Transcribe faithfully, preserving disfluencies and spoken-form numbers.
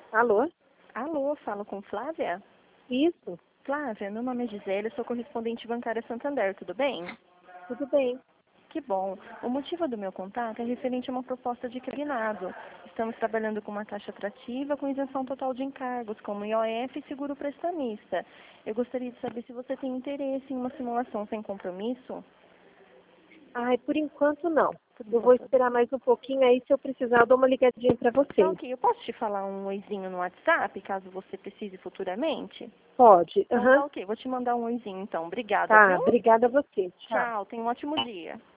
Alô? Alô, falo com Flávia? Isso, Flávia, meu nome é Gisele, sou correspondente bancária Santander, tudo bem? tudo bem. Que bom. O motivo do meu contato é referente a uma proposta de crediário. Estamos trabalhando com uma taxa atrativa com isenção total de encargos, como I O F e seguro prestamista. Eu gostaria de saber se você tem interesse em uma simulação sem compromisso. Ai, por enquanto não. Por Eu vou enquanto. esperar mais um pouquinho aí, se eu precisar, eu dou uma ligadinha pra Tá vocês. ok, eu posso te falar um oizinho no WhatsApp, caso você precise futuramente? Pode? Então Aham. tá ok, vou te mandar um oizinho então. Obrigada, Tá, viu? obrigada a você. Tchau. Tchau, tenha um ótimo dia.